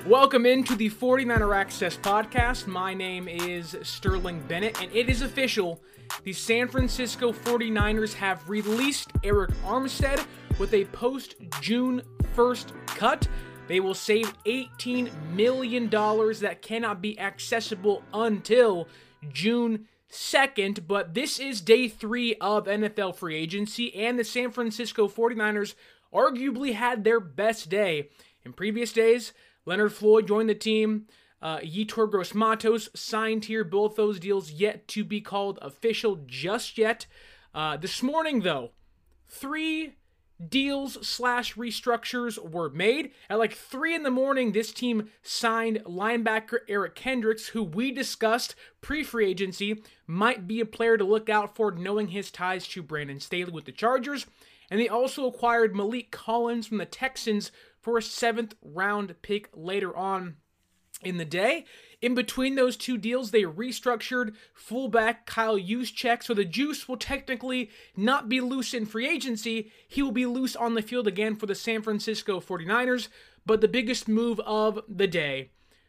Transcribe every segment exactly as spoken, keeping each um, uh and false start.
Welcome into the forty-niner Access Podcast. My name is Sterling Bennett, and it is official. The San Francisco forty-niners have released Arik Armstead with a post-June first cut. They will save eighteen million dollars that cannot be accessible until June second, but this is day three of N F L free agency, and the San Francisco forty-niners arguably had their best day. In previous days, Leonard Floyd joined the team. Uh, Yetur Gross-Matos signed here. Both those deals yet to be called official just yet. Uh, this morning, though, three deals slash restructures were made. At like three in the morning, this team signed linebacker Eric Kendricks, who we discussed pre-free agency might be a player to look out for, knowing his ties to Brandon Staley with the Chargers. And they also acquired Malik Collins from the Texans for a seventh round pick later on in the day. In between those two deals, they restructured fullback Kyle Juszczyk, so the Juice will technically not be loose in free agency. He will be loose on the field again for the San Francisco forty-niners, but the biggest move of the day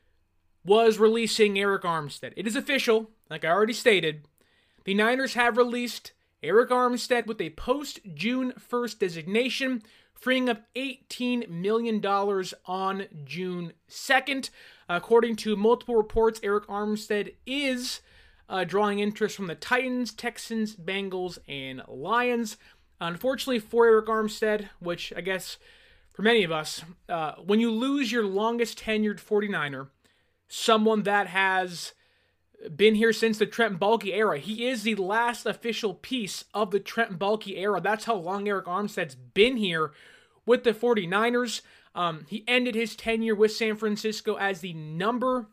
was releasing Arik Armstead. It is official, like I already stated. The Niners have released Arik Armstead with a post-June first designation, freeing up eighteen million dollars on June second. According to multiple reports, Arik Armstead is uh, drawing interest from the Titans, Texans, Bengals, and Lions. Unfortunately for Arik Armstead, which I guess for many of us, uh, when you lose your longest tenured forty-niner, someone that has been here since the Trent Baalke era. He is the last official piece of the Trent Baalke era. That's how long Arik Armstead's been here with the forty-niners. Um, he ended his tenure with San Francisco as the number,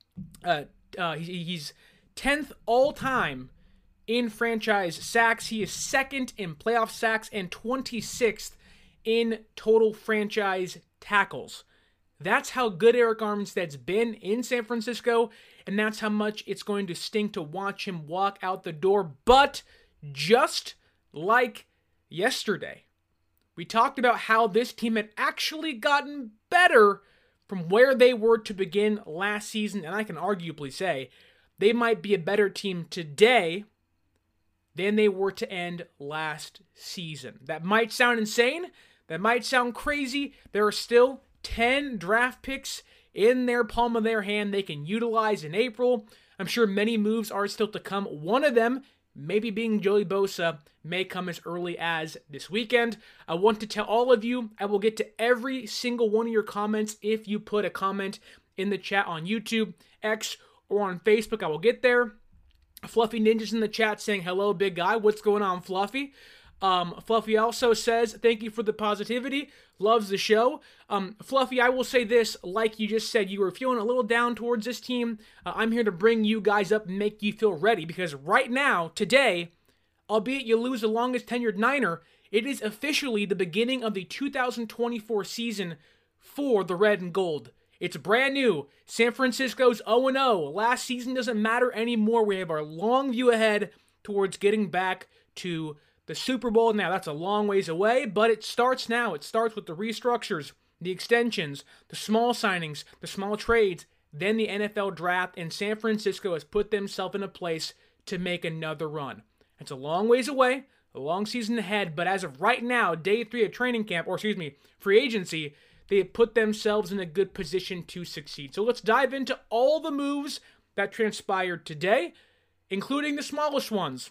uh, uh, he, he's tenth all-time in franchise sacks. He is second in playoff sacks and twenty-sixth in total franchise tackles. That's how good Arik Armstead's been in San Francisco, and that's how much it's going to sting to watch him walk out the door. But just like yesterday, we talked about how this team had actually gotten better from where they were to begin last season, and I can arguably say they might be a better team today than they were to end last season. That might sound insane. That might sound crazy. There are still ten draft picks in their palm of their hand they can utilize in April. I'm sure many moves are still to come. One of them, maybe being Joey Bosa, may come as early as this weekend. I want to tell all of you, I will get to every single one of your comments if you put a comment in the chat on YouTube, X, or on Facebook. I will get there. Fluffy Ninja's in the chat saying, hello, big guy. What's going on, Fluffy? Um, Fluffy also says, thank you for the positivity. Loves the show. Um, Fluffy, I will say this, like you just said, you were feeling a little down towards this team. Uh, I'm here to bring you guys up and make you feel ready, because right now, today, albeit you lose the longest tenured Niner, it is officially the beginning of the two thousand twenty-four season for the Red and Gold. It's brand new. San Francisco's oh and oh. Last season doesn't matter anymore. We have our long view ahead towards getting back to the Super Bowl. Now, that's a long ways away, but it starts now. It starts with the restructures, the extensions, the small signings, the small trades, then the N F L draft, and San Francisco has put themselves in a place to make another run. It's a long ways away, a long season ahead, but as of right now, day three of training camp, or excuse me, free agency, they have put themselves in a good position to succeed. So let's dive into all the moves that transpired today, including the smallest ones.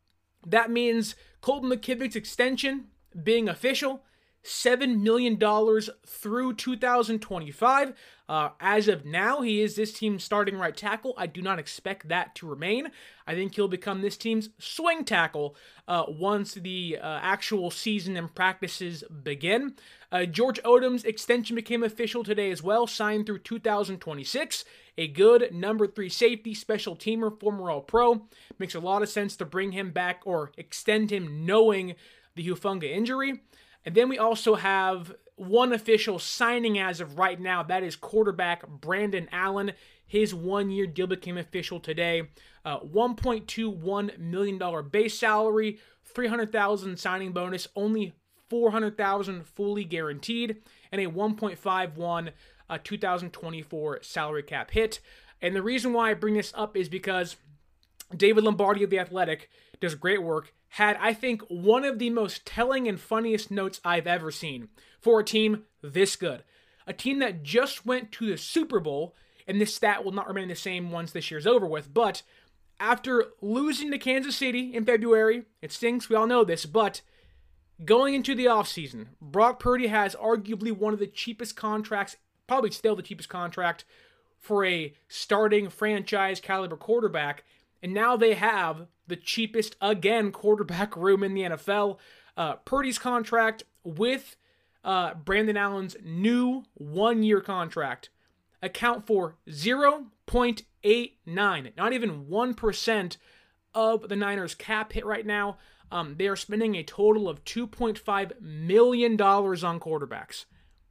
That means Colton McKivit's extension being official, seven million dollars through two thousand twenty-five. Uh, as of now, he is this team's starting right tackle. I do not expect that to remain. I think he'll become this team's swing tackle uh, once the uh, actual season and practices begin. Uh, George Odom's extension became official today as well, signed through two thousand twenty-six. A good number three safety, special teamer, former All-Pro. Makes a lot of sense to bring him back or extend him knowing the Hufanga injury. And then we also have one official signing as of right now. That is quarterback Brandon Allen. His one-year deal became official today. Uh, one point two one million dollars base salary, three hundred thousand dollars signing bonus, only four hundred thousand dollars fully guaranteed. and a one point five one uh, two thousand twenty-four salary cap hit. And the reason why I bring this up is because David Lombardi of The Athletic does great work, had, I think, one of the most telling and funniest notes I've ever seen for a team this good. A team that just went to the Super Bowl, and this stat will not remain the same once this year's over with, but after losing to Kansas City in February, it stinks, we all know this, but going into the offseason, Brock Purdy has arguably one of the cheapest contracts, probably still the cheapest contract for a starting franchise caliber quarterback, and now they have the cheapest, again, quarterback room in the N F L. Uh, Purdy's contract with uh, Brandon Allen's new one-year contract account for zero point eight nine, not even one percent of the Niners' cap hit right now. Um, they are spending a total of two point five million dollars on quarterbacks.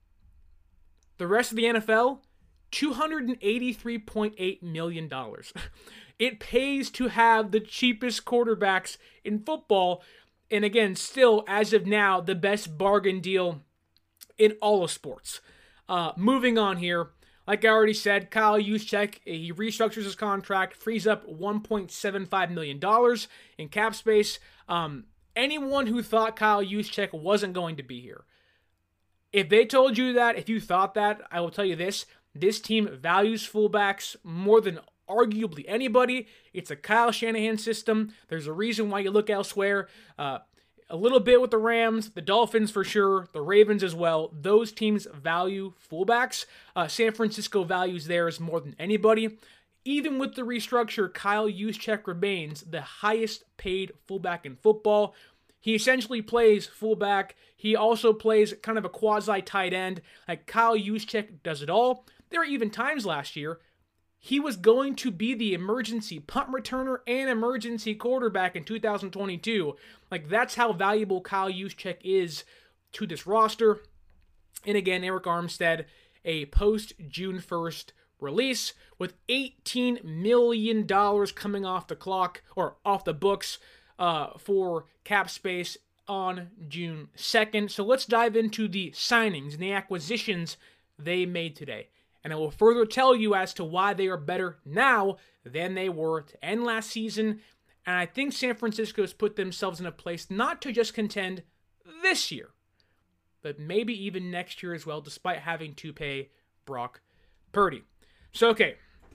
The rest of the N F L, two hundred eighty-three point eight million dollars. It pays to have the cheapest quarterbacks in football, and again, still, as of now, the best bargain deal in all of sports. Uh, moving on here, like I already said, Kyle Juszczyk, he restructures his contract, frees up one point seven five million dollars in cap space. Um, anyone who thought Kyle Juszczyk wasn't going to be here, if they told you that, if you thought that, I will tell you this, this team values fullbacks more than arguably anybody. It's a Kyle Shanahan system. There's a reason why you look elsewhere. Uh, a little bit with the Rams, the Dolphins for sure, the Ravens as well. Those teams value fullbacks. Uh, San Francisco values theirs more than anybody. Even with the restructure, Kyle Juszczyk remains the highest paid fullback in football. He essentially plays fullback. He also plays kind of a quasi tight end. Like Kyle Juszczyk does it all. There were even times last year he was going to be the emergency punt returner and emergency quarterback in two thousand twenty-two. Like, that's how valuable Kyle Juszczyk is to this roster. And again, Arik Armstead, a post-June first release with eighteen million dollars coming off the clock, or off the books, uh, for cap space on June second. So let's dive into the signings and the acquisitions they made today. And I will further tell you as to why they are better now than they were to end last season. And I think San Francisco has put themselves in a place not to just contend this year, but maybe even next year as well, despite having to pay Brock Purdy. So, okay,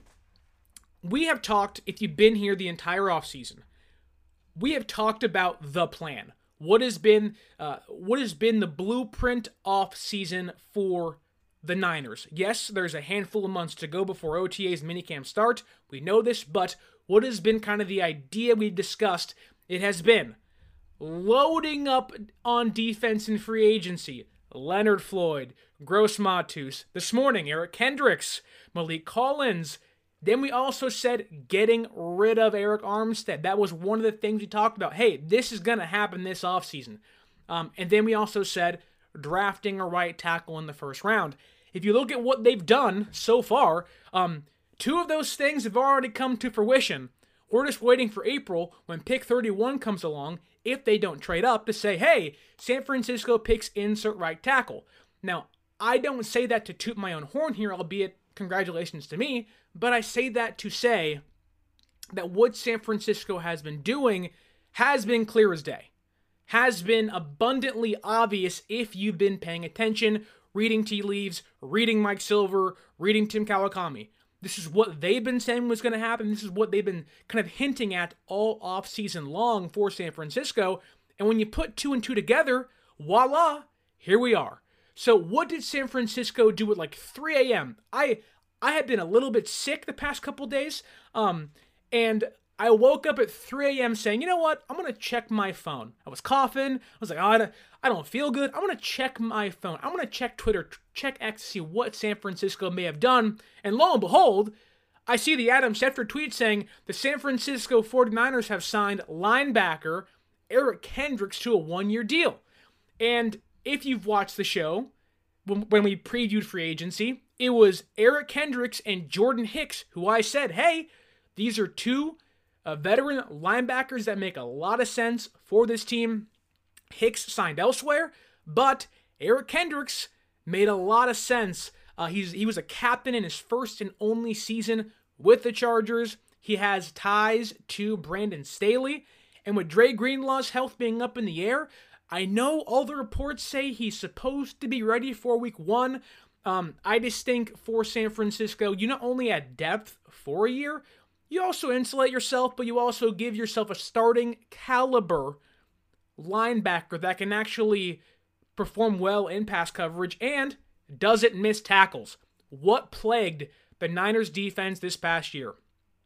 we have talked, if you've been here the entire offseason, we have talked about the plan. What has been, uh, what has been the blueprint offseason for the Niners? Yes, there's a handful of months to go before O T As and minicamp start. We know this, but what has been kind of the idea we've discussed? It has been loading up on defense in free agency. Leonard Floyd, Gross Matus, this morning, Eric Kendricks, Malik Collins. Then we also said getting rid of Arik Armstead. That was one of the things we talked about. Hey, this is going to happen this offseason. Um, and then we also said drafting a right tackle in the first round. If you look at what they've done so far, um, two of those things have already come to fruition. We're just waiting for April when pick thirty-one comes along, if they don't trade up, to say, hey, San Francisco picks insert right tackle. Now, I don't say that to toot my own horn here, albeit congratulations to me, but I say that to say that what San Francisco has been doing has been clear as day. Has been abundantly obvious if you've been paying attention, reading tea leaves, reading Mike Silver, reading Tim Kawakami. This is what they've been saying was going to happen. This is what they've been kind of hinting at all offseason long for San Francisco. And when you put two and two together, voila, here we are. So what did San Francisco do at like three a.m.? I I had been a little bit sick the past couple days, um, and I woke up at three a.m. saying, you know what, I'm going to check my phone. I was coughing. I was like, oh, I, don't, I don't feel good. I'm going to check my phone. I'm going to check Twitter, check X to see what San Francisco may have done. And lo and behold, I see the Adam Schefter tweet saying the San Francisco forty-niners have signed linebacker Eric Kendricks to a one-year deal. And if you've watched the show, when, when we previewed free agency, it was Eric Kendricks and Jordan Hicks, who I said, hey, these are two Uh, veteran linebackers that make a lot of sense for this team. Hicks signed elsewhere, but Eric Kendricks Made a lot of sense. Uh, he's He was a captain in his first and only season with the Chargers. He has ties to Brandon Staley. And with Dre Greenlaw's health being up in the air, I know all the reports say he's supposed to be ready for week one. Um, I just think for San Francisco, you not only add depth for a year, you also insulate yourself, but you also give yourself a starting caliber linebacker that can actually perform well in pass coverage and doesn't miss tackles. What plagued the Niners defense this past year?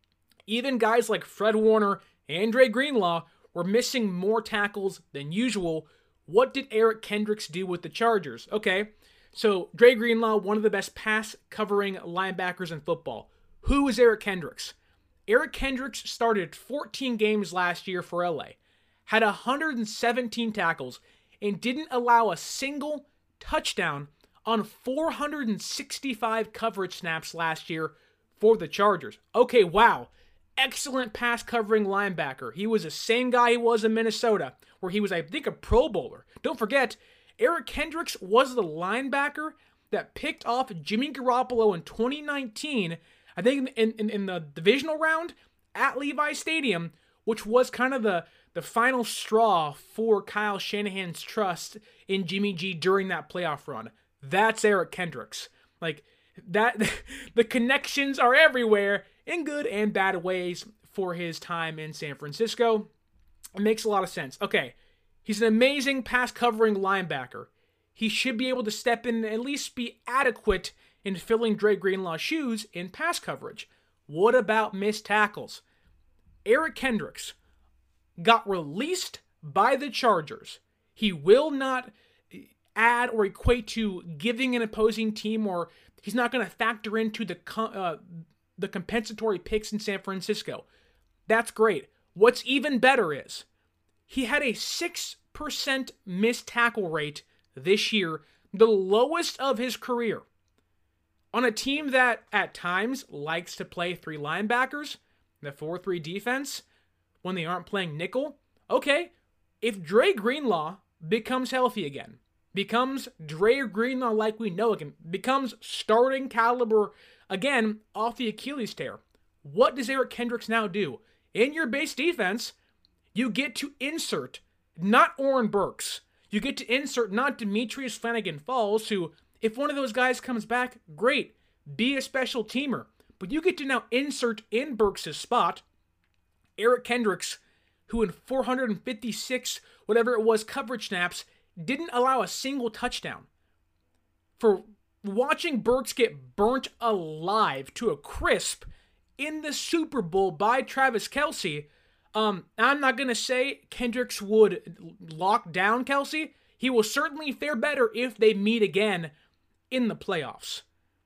Even guys like Fred Warner and Dre Greenlaw were missing more tackles than usual. What did Eric Kendricks do with the Chargers? Okay, so Dre Greenlaw, one of the best pass covering linebackers in football. Who is Eric Kendricks? Eric Kendricks started fourteen games last year for L A, had one hundred seventeen tackles, and didn't allow a single touchdown on four hundred sixty-five coverage snaps last year for the Chargers. Okay, wow. Excellent pass covering linebacker. He was the same guy he was in Minnesota, where he was, I think, a Pro Bowler. Don't forget, Eric Kendricks was the linebacker that picked off Jimmy Garoppolo in twenty nineteen, I think in, in, in the divisional round at Levi Stadium, which was kind of the, the final straw for Kyle Shanahan's trust in Jimmy G during that playoff run. That's Eric Kendricks. Like, that, the connections are everywhere in good and bad ways for his time in San Francisco. It makes a lot of sense. Okay, he's an amazing pass covering linebacker. He should be able to step in and at least be adequate in filling Dre Greenlaw's shoes in pass coverage. What about missed tackles? Eric Kendricks got released by the Chargers. He will not add or equate to giving an opposing team, or he's not going to factor into the uh, the compensatory picks in San Francisco. That's great. What's even better is he had a six percent missed tackle rate this year, the lowest of his career. On a team that at times likes to play three linebackers, the four three defense, when they aren't playing nickel, okay, if Dre Greenlaw becomes healthy again, becomes Dre Greenlaw like we know again, becomes starting caliber again off the Achilles tear, what does Eric Kendricks now do? In your base defense, you get to insert not Oren Burks. You get to insert not Demetrius Flanagan Falls, who, if one of those guys comes back, great, be a special teamer. But you get to now insert in Burks' spot Eric Kendricks, who in four hundred fifty-six, whatever it was, coverage snaps, didn't allow a single touchdown. For watching Burks get burnt alive to a crisp in the Super Bowl by Travis Kelce, um, I'm not going to say Kendricks would lock down Kelce. He will certainly fare better if they meet again in the playoffs.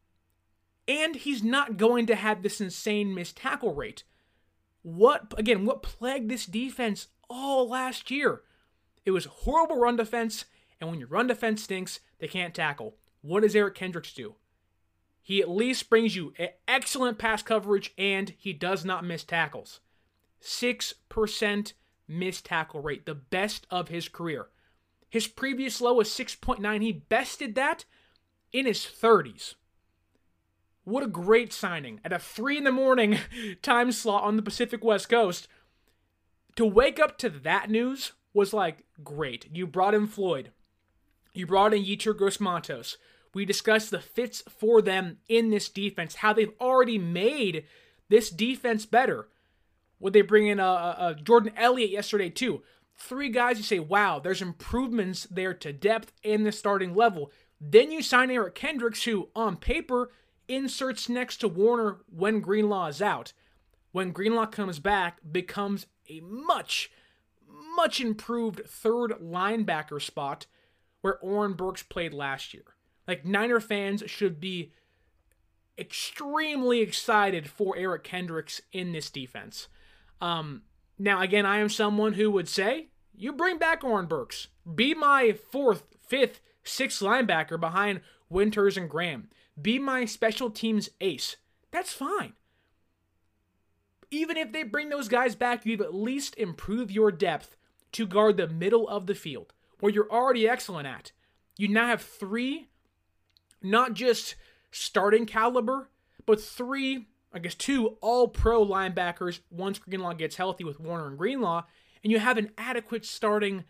And he's not going to have this insane missed tackle rate. What, again, what plagued this defense all last year? It was horrible run defense, and when your run defense stinks, they can't tackle. What does Eric Kendricks do? He at least brings you excellent pass coverage, and he does not miss tackles. six percent missed tackle rate, the best of his career. His previous low was six point nine. He bested that in his thirties. What a great signing. At a three in the morning time slot on the Pacific West Coast, to wake up to that news was like, great. You brought in Floyd. You brought in Yetur Gross-Matos. We discussed the fits for them in this defense, how they've already made this defense better. Would they bring in a, a, a Jordan Elliott yesterday too? Three guys you say, wow, there's improvements there to depth in the starting level. Then you sign Eric Kendricks, who on paper inserts next to Warner when Greenlaw is out. When Greenlaw comes back, becomes a much, much improved third linebacker spot where Oren Burks played last year. Like, Niner fans should be extremely excited for Eric Kendricks in this defense. Um, now, again, I am someone who would say, you bring back Oren Burks. Be my fourth, fifth, sixth linebacker behind Winters and Graham. Be my special teams ace. That's fine. Even if they bring those guys back, you've at least improved your depth to guard the middle of the field, where you're already excellent at. You now have three not just starting caliber, but three, I guess two all-pro linebackers once Greenlaw gets healthy with Warner and Greenlaw, and you have an adequate starting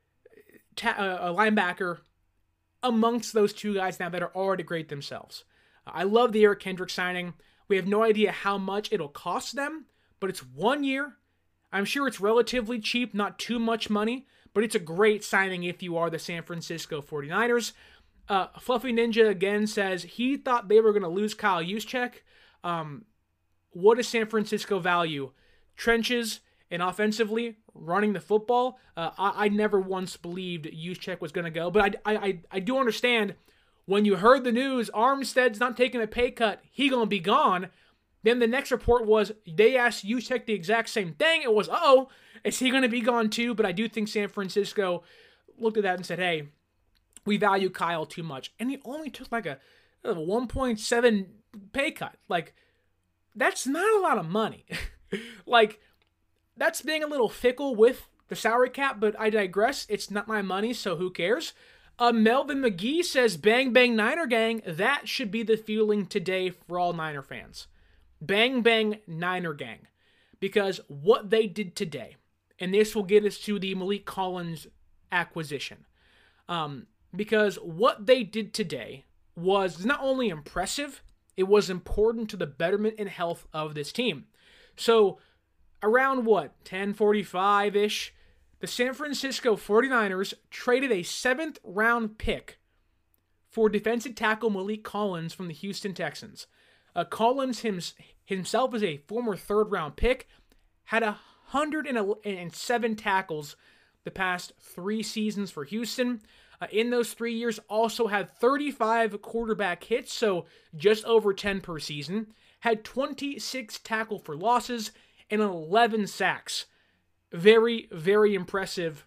ta- uh, linebacker amongst those two guys now that are already great themselves. Uh, I love the Eric Kendricks signing. We have no idea how much it'll cost them, but it's one year. I'm sure it's relatively cheap, not too much money, but it's a great signing if you are the San Francisco forty-niners. Uh, Fluffy Ninja again says he thought they were going to lose Kyle Juszczyk. Um, what does San Francisco value? Trenches and offensively running the football. Uh, I, I never once believed Juszczyk was going to go, but I, I, I do understand when you heard the news, Armstead's not taking a pay cut, he going to be gone. Then the next report was they asked Juszczyk the exact same thing. It was, uh-oh, is he going to be gone too? But I do think San Francisco looked at that and said, hey, we value Kyle too much. And he only took like a, a one point seven pay cut. Like, that's not a lot of money. Like, that's being a little fickle with the salary cap, but I digress. It's not my money, so who cares? Uh, Melvin McGee says, bang, bang, Niner gang. That should be the feeling today for all Niner fans. Bang, bang, Niner gang. Because what they did today, and this will get us to the Maliek Collins acquisition, um, because what they did today was not only impressive, it was important to the betterment and health of this team. So, around what, ten forty-five-ish, the San Francisco forty-niners traded a seventh round pick for defensive tackle Maliek Collins from the Houston Texans. Uh, Collins hims, himself is a former third round pick, had one hundred seven tackles the past three seasons for Houston. Uh, in those three years, also had thirty-five quarterback hits, so just over ten per season. Had twenty-six tackle for losses and eleven sacks. Very, very impressive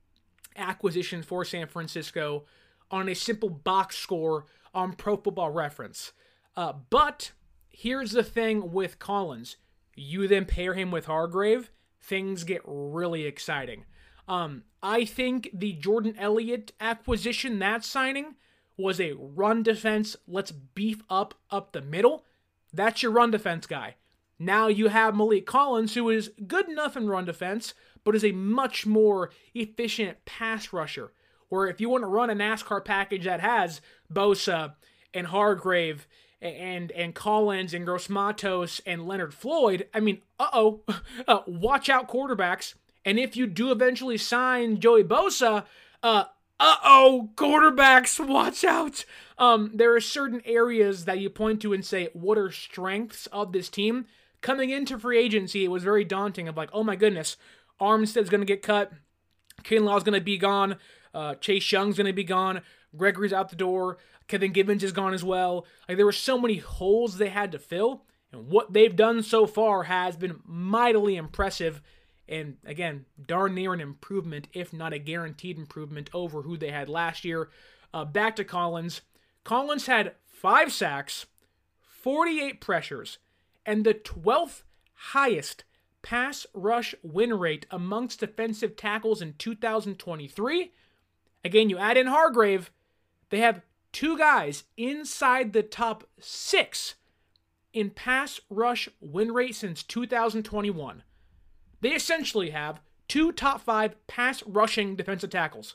acquisition for San Francisco on a simple box score on Pro Football Reference. Uh, but here's the thing with Collins. You then pair him with Hargrave, things get really exciting. Um, I think the Jordan Elliott acquisition, that signing, was a run defense. Let's beef up up the middle. That's your run defense guy. Now you have Maliek Collins, who is good enough in run defense, but is a much more efficient pass rusher. Where if you want to run a NASCAR package that has Bosa and Hargrave and and Collins and Gross-Matos and Leonard Floyd, I mean, uh-oh, uh, watch out quarterbacks. And if you do eventually sign Joey Bosa, uh, uh-oh, quarterbacks, watch out. Um, there are certain areas that you point to and say, what are strengths of this team? Coming into free agency, it was very daunting of like, oh my goodness, Armstead's going to get cut, Kinlaw's going to be gone, uh, Chase Young's going to be gone, Gregory's out the door, Kevin Gibbons is gone as well. Like, there were so many holes they had to fill, and what they've done so far has been mightily impressive. And again, darn near an improvement, if not a guaranteed improvement, over who they had last year. Uh, back to Collins. Collins had five sacks, forty-eight pressures, and the twelfth highest pass rush win rate amongst defensive tackles in two thousand twenty-three. Again, you add in Hargrave, they have two guys inside the top six in pass rush win rate since two thousand twenty-one. They essentially have two top five pass rushing defensive tackles.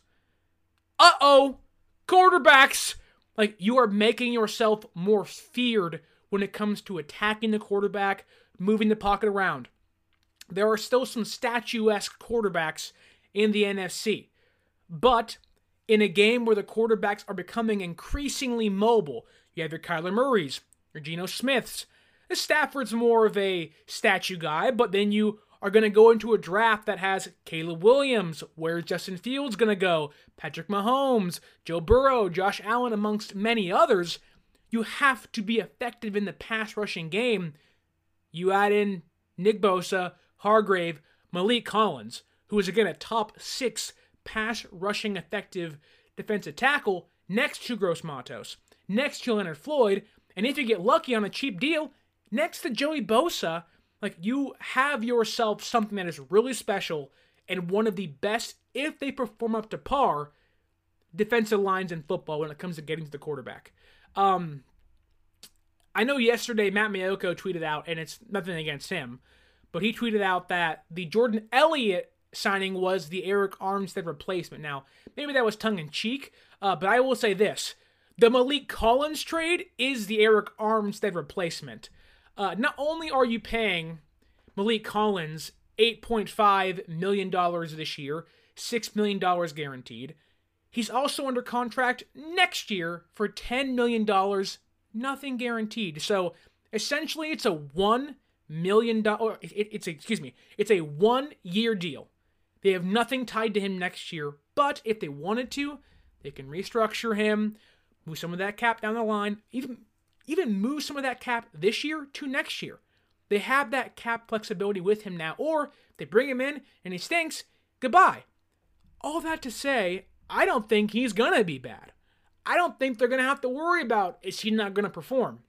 Uh-oh, quarterbacks! Like, you are making yourself more feared when it comes to attacking the quarterback, moving the pocket around. There are still some statuesque quarterbacks in the N F C. But in a game where the quarterbacks are becoming increasingly mobile, you have your Kyler Murrays, your Geno Smiths. Stafford's more of a statue guy, but then you are going to go into a draft that has Caleb Williams. Where's Justin Fields going to go? Patrick Mahomes, Joe Burrow, Josh Allen, amongst many others. You have to be effective in the pass rushing game. You add in Nick Bosa, Hargrave, Maliek Collins, who is again a top six pass rushing effective defensive tackle next to Gross-Matos, next to Leonard Floyd, and if you get lucky on a cheap deal, next to Joey Bosa. Like, you have yourself something that is really special and one of the best, if they perform up to par, defensive lines in football when it comes to getting to the quarterback. Um, I know yesterday Matt Maiocco tweeted out, and it's nothing against him, but he tweeted out that the Jordan Elliott signing was the Arik Armstead replacement. Now, maybe that was tongue-in-cheek, uh, but I will say this. The Maliek Collins trade is the Arik Armstead replacement. Uh, not only are you paying Maliek Collins eight point five million dollars this year, six million dollars guaranteed, he's also under contract next year for ten million dollars, nothing guaranteed. So, essentially, it's a one million dollars, it, it's, a, excuse me, it's a one-year deal. They have nothing tied to him next year, but if they wanted to, they can restructure him, move some of that cap down the line, even, even move some of that cap this year to next year. They have that cap flexibility with him now, or they bring him in and he stinks, goodbye. All that to say, I don't think he's going to be bad. I don't think they're going to have to worry about, is he not going to perform?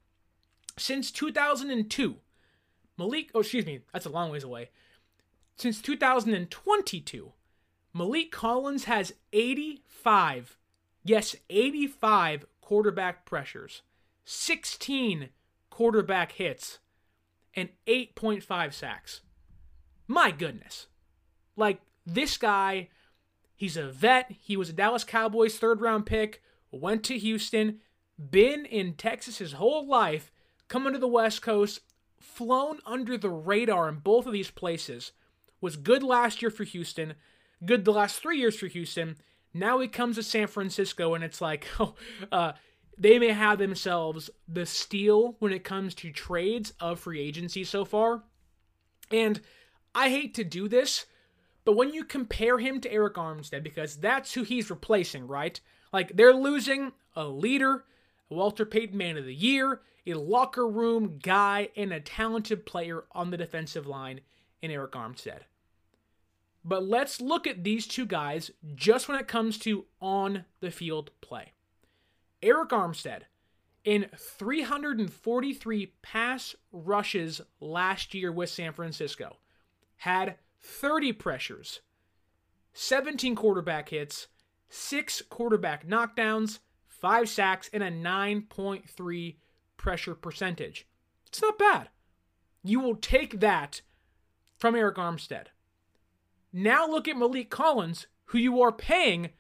Since two thousand two, Maliek, oh, excuse me, that's a long ways away. Since two thousand twenty-two, Maliek Collins has eighty-five, yes, eighty-five quarterback pressures, sixteen quarterback hits, and eight point five sacks. My goodness. Like, this guy, he's a vet. He was a Dallas Cowboys third-round pick, went to Houston, been in Texas his whole life, coming to the West Coast, flown under the radar in both of these places, was good last year for Houston, good the last three years for Houston. Now he comes to San Francisco, and it's like, oh, uh, they may have themselves the steal when it comes to trades of free agency so far. And I hate to do this, but when you compare him to Arik Armstead, because that's who he's replacing, right? Like, they're losing a leader, a Walter Payton Man of the Year, a locker room guy, and a talented player on the defensive line in Arik Armstead. But let's look at these two guys just when it comes to on-the-field play. Arik Armstead, in three hundred forty-three pass rushes last year with San Francisco, had thirty pressures, seventeen quarterback hits, six quarterback knockdowns, five sacks, and a nine point three pressure percentage. It's not bad. You will take that from Arik Armstead. Now look at Maliek Collins, who you are paying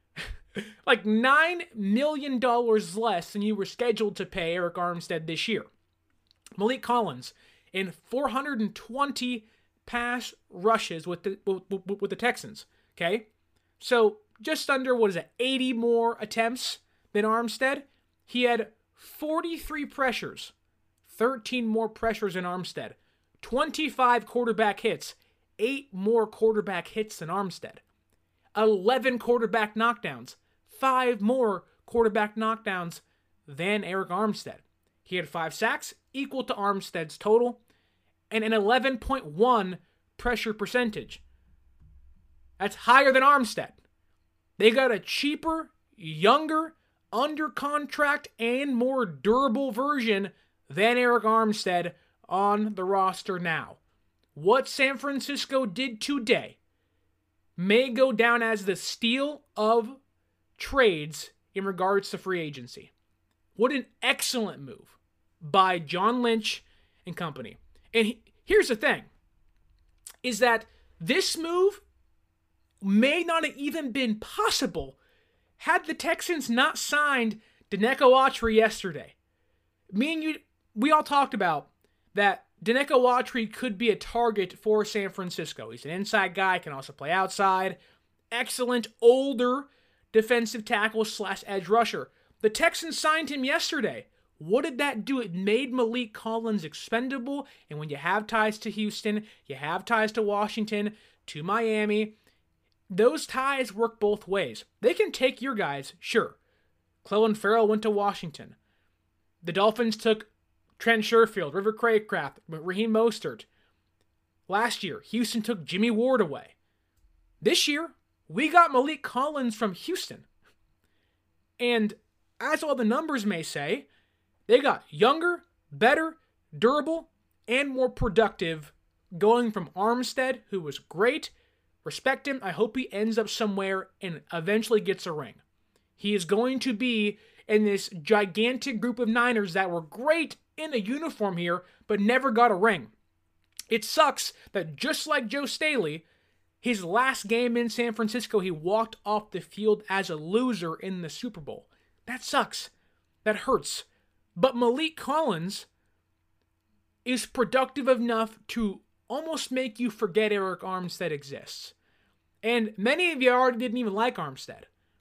like nine million dollars less than you were scheduled to pay Arik Armstead this year. Maliek Collins, in four hundred twenty pass rushes with the, with, with the Texans, okay? So just under, what is it, eighty more attempts than Armstead. He had forty-three pressures, thirteen more pressures than Armstead, twenty-five quarterback hits, eight more quarterback hits than Armstead, eleven quarterback knockdowns, five more quarterback knockdowns than Arik Armstead. He had five sacks, equal to Armstead's total, and an eleven point one pressure percentage. That's higher than Armstead. They got a cheaper, younger, under contract, and more durable version than Arik Armstead on the roster now. What San Francisco did today may go down as the steal of trades in regards to free agency. What an excellent move by John Lynch and company. And he, here's the thing, is that this move may not have even been possible had the Texans not signed Denico Autry yesterday. Me and you, we all talked about that Denico Autry could be a target for San Francisco. He's an inside guy, can also play outside. Excellent older defensive tackle slash edge rusher. The Texans signed him yesterday. What did that do? It made Maliek Collins expendable, and when you have ties to Houston, you have ties to Washington, to Miami, those ties work both ways. They can take your guys, sure. Clelin Ferrell went to Washington. The Dolphins took Trent Sherfield, River Craycraft, Raheem Mostert. Last year, Houston took Jimmy Ward away. This year, we got Maliek Collins from Houston. And as all the numbers may say, they got younger, better, durable, and more productive, going from Armstead, who was great. Respect him. I hope he ends up somewhere and eventually gets a ring. He is going to be in this gigantic group of Niners that were great in a uniform here, but never got a ring. It sucks that just like Joe Staley, his last game in San Francisco, he walked off the field as a loser in the Super Bowl. That sucks. That hurts. But Maliek Collins is productive enough to almost make you forget Arik Armstead exists. And many of you already didn't even like Armstead.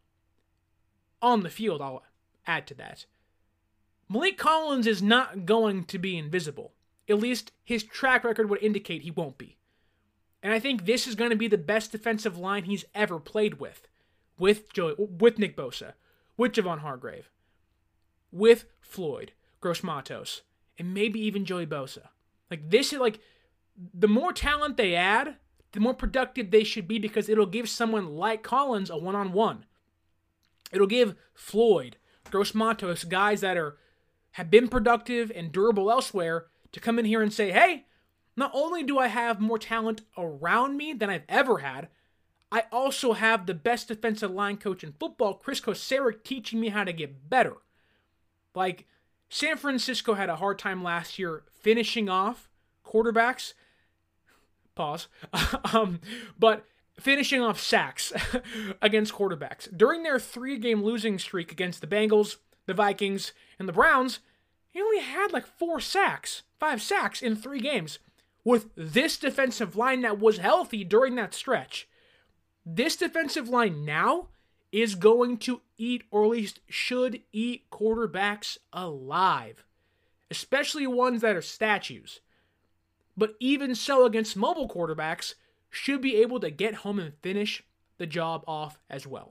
On the field, I'll add to that. Maliek Collins is not going to be invisible. At least his track record would indicate he won't be. And I think this is going to be the best defensive line he's ever played with. With Joey, with Nick Bosa, with Javon Hargrave, with Floyd, Gross-Matos, and maybe even Joey Bosa. Like this is like, the more talent they add, the more productive they should be because it'll give someone like Collins a one-on-one. It'll give Floyd, Gross-Matos, guys that are have been productive and durable elsewhere to come in here and say, hey, not only do I have more talent around me than I've ever had, I also have the best defensive line coach in football, Chris Kocurek, teaching me how to get better. Like, San Francisco had a hard time last year finishing off quarterbacks. Pause. um, but finishing off sacks against quarterbacks. During their three-game losing streak against the Bengals, the Vikings, and the Browns, he only had like four sacks, five sacks in three games. With this defensive line that was healthy during that stretch. This defensive line now is going to eat, or at least should eat, quarterbacks alive. Especially ones that are statues. But even so, against mobile quarterbacks, should be able to get home and finish the job off as well.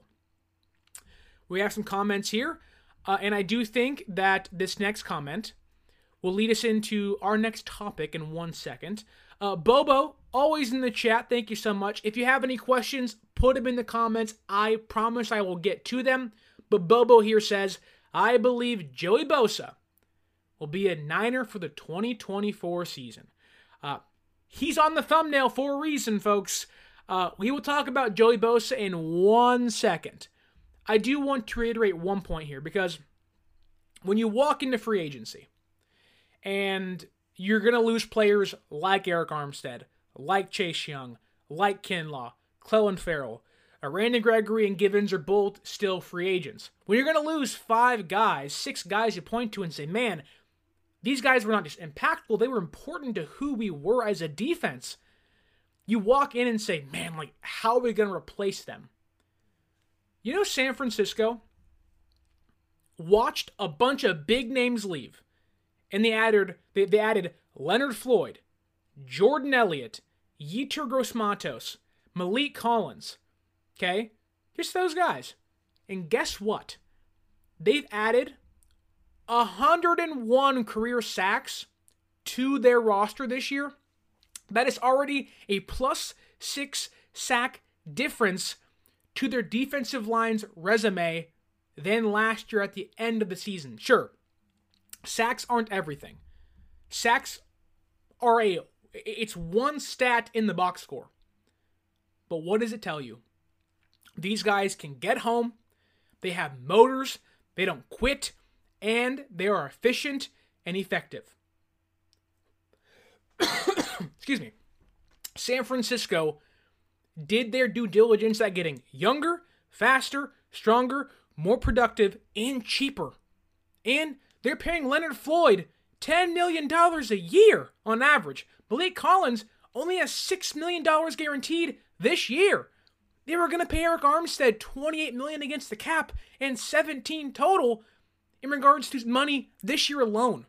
We have some comments here, uh, and I do think that this next comment will lead us into our next topic in one second. Uh, Bobo, always in the chat, thank you so much. If you have any questions, put them in the comments. I promise I will get to them. But Bobo here says, I believe Joey Bosa will be a Niner for the twenty twenty-four season. Uh, he's on the thumbnail for a reason, folks. Uh, we will talk about Joey Bosa in one second. I do want to reiterate one point here, because when you walk into free agency, and you're going to lose players like Arik Armstead, like Chase Young, like Kinlaw, Clelin Ferrell, uh, Randy Gregory and Givens are both still free agents. When you're going to lose five guys, six guys you point to and say, man, these guys were not just impactful, they were important to who we were as a defense. You walk in and say, man, like, how are we going to replace them? You know, San Francisco watched a bunch of big names leave, and they added they, they added Leonard Floyd, Jordan Elliott, Yetur Gross-Matos, Maliek Collins. Okay? Just those guys. And guess what? They've added one hundred one career sacks to their roster this year. That is already a plus six sack difference to their defensive line's resume than last year at the end of the season. Sure, sacks aren't everything. Sacks are a, it's one stat in the box score. But what does it tell you? These guys can get home, they have motors, they don't quit, and they are efficient and effective. Excuse me. San Francisco did their due diligence at getting younger, faster, stronger, more productive, and cheaper. And they're paying Leonard Floyd ten million dollars a year on average. Maliek Collins only has six million dollars guaranteed this year. They were going to pay Arik Armstead twenty-eight million dollars against the cap and seventeen total in regards to money this year alone.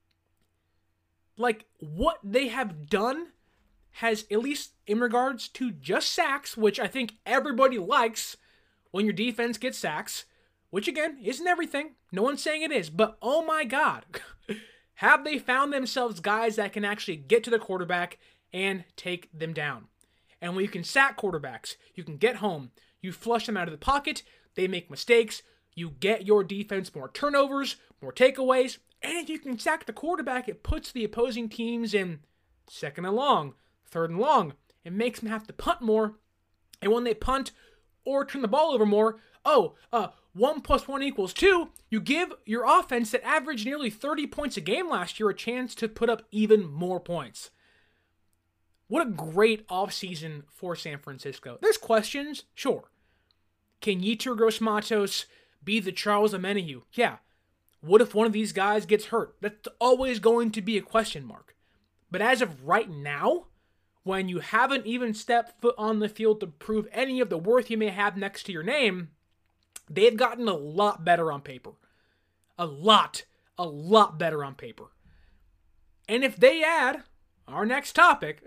Like, what they have done has, at least in regards to just sacks, which I think everybody likes when your defense gets sacks, which again, isn't everything. No one's saying it is, but oh my God, have they found themselves guys that can actually get to the quarterback and take them down. And when you can sack quarterbacks, you can get home, you flush them out of the pocket, they make mistakes, you get your defense more turnovers, more takeaways, and if you can sack the quarterback, it puts the opposing teams in second and long, third and long. It makes them have to punt more. And when they punt or turn the ball over more, oh, uh, one plus one equals two. You give your offense that averaged nearly thirty points a game last year a chance to put up even more points. What a great offseason for San Francisco. There's questions, sure. Can Yetur Gross-Matos be the Charles Omenihu? Yeah. What if one of these guys gets hurt? That's always going to be a question mark. But as of right now, when you haven't even stepped foot on the field to prove any of the worth you may have next to your name, they've gotten a lot better on paper. A lot, a lot better on paper. And if they add our next topic,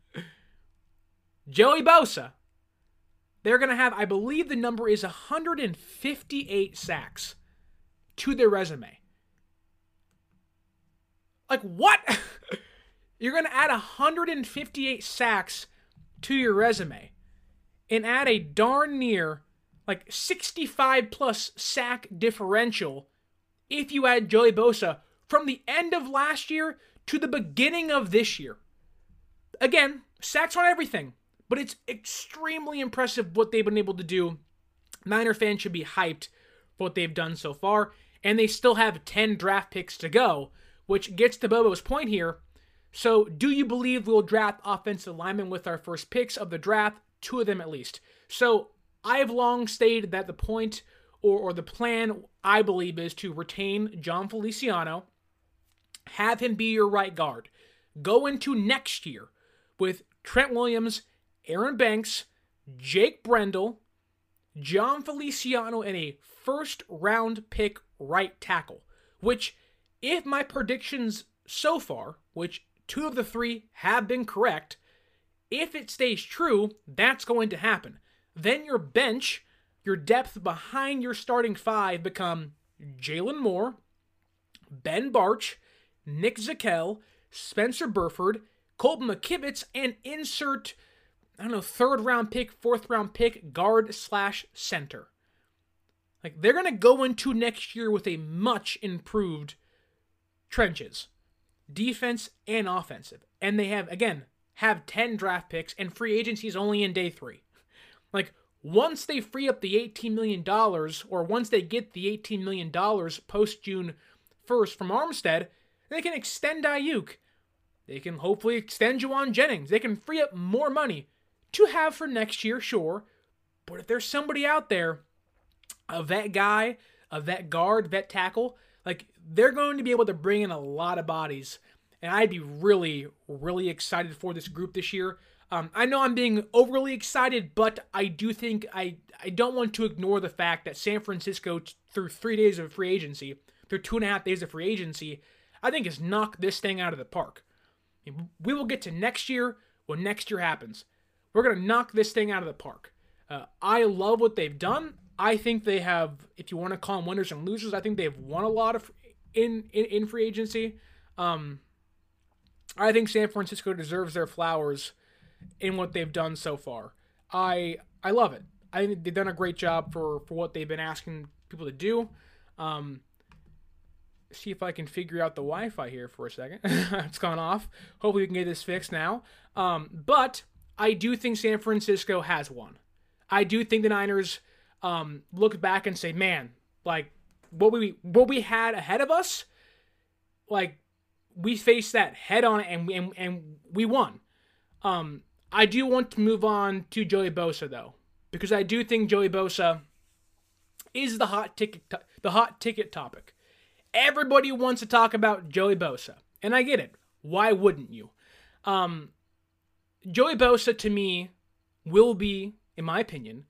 Joey Bosa, they're going to have, I believe the number is one hundred fifty-eight sacks to their resume. Like, what? You're going to add one hundred fifty-eight sacks to your resume and add a darn near like sixty-five plus sack differential if you add Joey Bosa from the end of last year to the beginning of this year. Again, sacks on everything, but it's extremely impressive what they've been able to do. Niner fans should be hyped for what they've done so far, and they still have ten draft picks to go, which gets to Bobo's point here. So, do you believe we'll draft offensive linemen with our first picks of the draft? Two of them at least. So, I've long stated that the point or, or the plan, I believe, is to retain Jon Feliciano, have him be your right guard, go into next year with Trent Williams, Aaron Banks, Jake Brendel, Jon Feliciano, and a first-round pick right tackle, which, if my predictions so far, which two of the three have been correct, if it stays true, that's going to happen. Then your bench, your depth behind your starting five become Jalen Moore, Ben Barch, Nick Zakelj, Spencer Burford, Colton McKivitz, and insert, I don't know, third round pick, fourth round pick, guard slash center. Like, they're going to go into next year with a much improved trenches, defense and offensive. And they have, again, have ten draft picks, and free agency is only in day three. Like, once they free up the eighteen million dollars, or once they get the eighteen million dollars post-June first from Armstead, they can extend Ayuk. They can hopefully extend Juwan Jennings. They can free up more money to have for next year, sure. But if there's somebody out there, a vet guy, a vet guard, vet tackle, like, they're going to be able to bring in a lot of bodies. And I'd be really, really excited for this group this year. Um, I know I'm being overly excited, but I do think I, I don't want to ignore the fact that San Francisco, t- through three days of free agency, through two and a half days of free agency, I think has knocked this thing out of the park. We will get to next year when next year happens. We're going to knock this thing out of the park. Uh, I love what they've done. I think they have, if you want to call them winners and losers, I think they've won a lot of in, in, in free agency. Um, I think San Francisco deserves their flowers in what they've done so far. I I love it. I think they've done a great job for, for what they've been asking people to do. Um, see if I can figure out the Wi-Fi here for a second. It's gone off. Hopefully we can get this fixed now. Um, but I do think San Francisco has won. I do think the Niners um, look back and say, man, like what we what we had ahead of us, like we faced that head on and and, and we won. Um, I do want to move on to Joey Bosa though, because I do think Joey Bosa is the hot ticket to- the hot ticket topic. Everybody wants to talk about Joey Bosa, and I get it. Why wouldn't you? Um, Joey Bosa, to me, will be, in my opinion,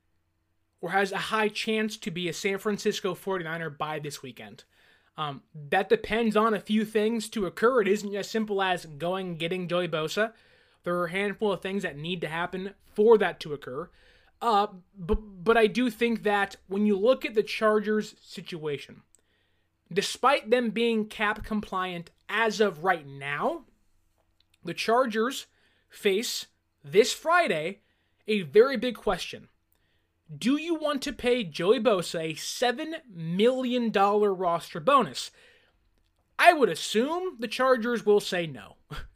or has a high chance to be a San Francisco forty-niner by this weekend. Um, that depends on a few things to occur. It isn't as simple as going and getting Joey Bosa. There are a handful of things that need to happen for that to occur. Uh, but, but I do think that when you look at the Chargers situation, despite them being cap compliant as of right now, the Chargers face this Friday a very big question. Do you want to pay Joey Bosa a seven million dollars roster bonus? I would assume the Chargers will say no.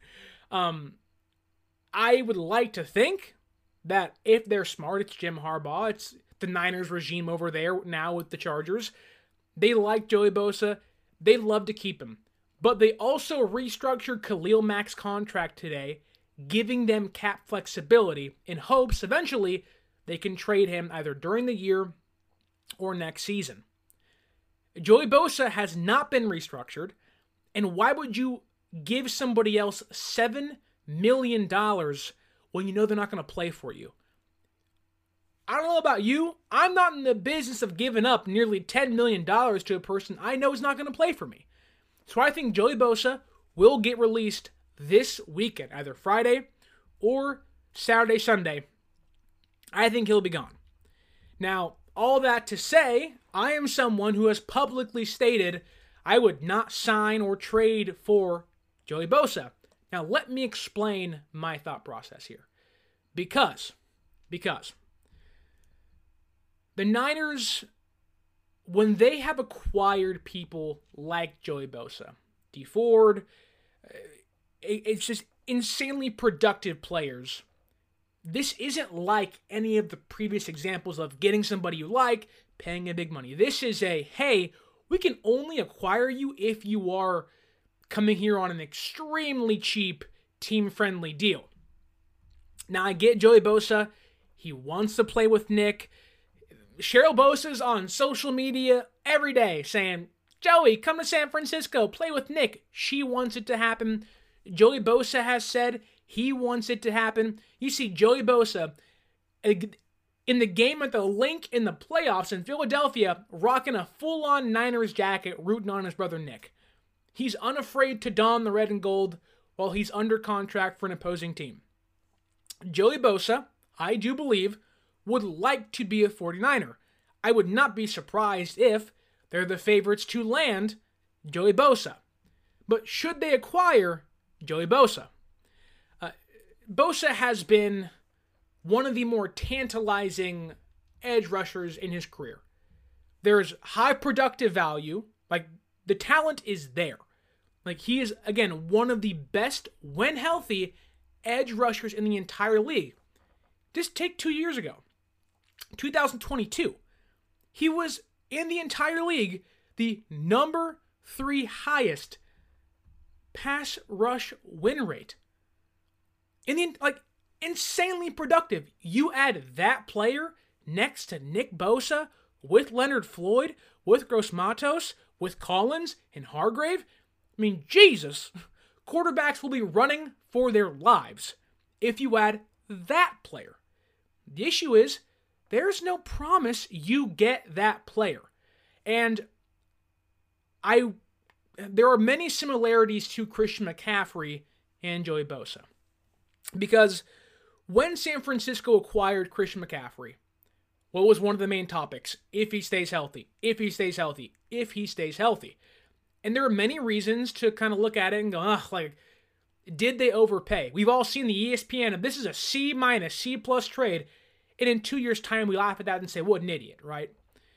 um, I would like to think that if they're smart, it's Jim Harbaugh. It's the Niners regime over there now with the Chargers. They like Joey Bosa. They love to keep him. But they also restructured Khalil Mack's contract today, giving them cap flexibility in hopes eventually they can trade him either during the year or next season. Joey Bosa has not been restructured, and why would you give somebody else seven million dollars when you know they're not going to play for you? I don't know about you. I'm not in the business of giving up nearly ten million dollars to a person I know is not going to play for me. So I think Joey Bosa will get released this weekend, either Friday or Saturday, Sunday. I think he'll be gone. Now, all that to say, I am someone who has publicly stated I would not sign or trade for Joey Bosa. Now, let me explain my thought process here. Because, because, the Niners, when they have acquired people like Joey Bosa, Dee Ford, it's just insanely productive players. This isn't like any of the previous examples of getting somebody you like, paying a big money. This is a, hey, we can only acquire you if you are coming here on an extremely cheap, team-friendly deal. Now, I get Joey Bosa. He wants to play with Nick. Cheryl Bosa's on social media every day saying, Joey, come to San Francisco, play with Nick. She wants it to happen. Joey Bosa has said he wants it to happen. You see Joey Bosa in the game at the Link in the playoffs in Philadelphia rocking a full-on Niners jacket rooting on his brother Nick. He's unafraid to don the red and gold while he's under contract for an opposing team. Joey Bosa, I do believe, would like to be a forty-niner. I would not be surprised if they're the favorites to land Joey Bosa. But should they acquire Joey Bosa? Uh, Bosa has been one of the more tantalizing edge rushers in his career. There's high productive value. Like, the talent is there. Like, he is, again, one of the best, when healthy, edge rushers in the entire league. Just take two years ago. two thousand twenty-two. He was, in the entire league, the number three highest pass rush win rate. In the, like, insanely productive. You add that player next to Nick Bosa, with Leonard Floyd, with Gross Matos, with Collins and Hargrave. I mean, Jesus, quarterbacks will be running for their lives if you add that player. The issue is, there's no promise you get that player. And I, there are many similarities to Christian McCaffrey and Joey Bosa. Because when San Francisco acquired Christian McCaffrey, what was one of the main topics? If he stays healthy, if he stays healthy, if he stays healthy. And there are many reasons to kind of look at it and go, ugh, like, did they overpay? We've all seen the E S P N, and this is a C minus, C plus trade. And in two years' time, we laugh at that and say, what an idiot, right?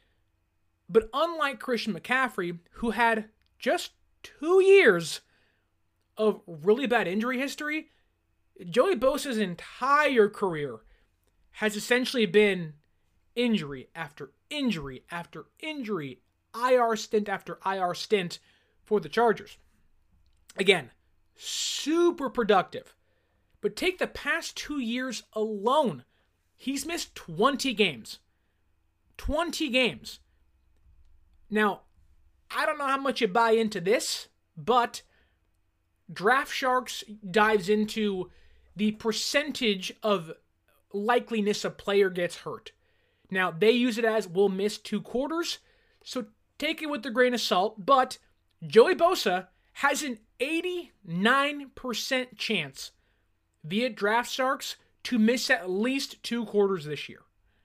But unlike Christian McCaffrey, who had just two years of really bad injury history, Joey Bosa's entire career has essentially been injury after injury after injury, I R stint after I R stint for the Chargers. Again, super productive. But take the past two years alone. He's missed twenty games. twenty games. Now, I don't know how much you buy into this, but Draft Sharks dives into the percentage of likeliness a player gets hurt. Now, they use it as we'll miss two quarters, so take it with a grain of salt, but Joey Bosa has an eighty-nine percent chance via Draft Sharks to miss at least two quarters this year.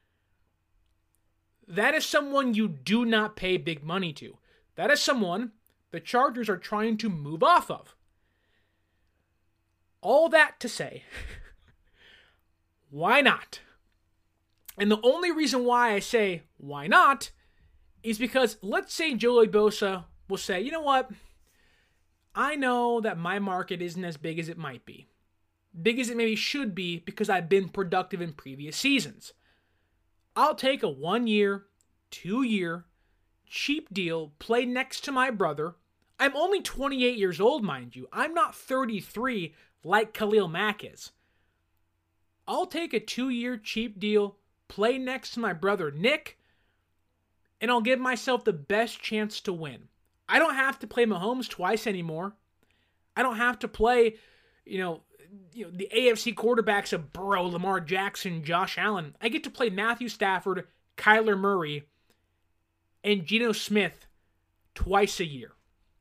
That is someone you do not pay big money to. That is someone the Chargers are trying to move off of. All that to say, why not? And the only reason why I say why not is because let's say Joey Bosa will say, you know what? I know that my market isn't as big as it might be. Big as it maybe should be because I've been productive in previous seasons. I'll take a one-year, two-year, cheap deal, play next to my brother. I'm only twenty-eight years old, mind you. I'm not thirty-three like Khalil Mack is. I'll take a two-year cheap deal, play next to my brother Nick, and I'll give myself the best chance to win. I don't have to play Mahomes twice anymore. I don't have to play, you know, you know the A F C quarterbacks of Burrow, Lamar Jackson, Josh Allen. I get to play Matthew Stafford, Kyler Murray, and Geno Smith twice a year.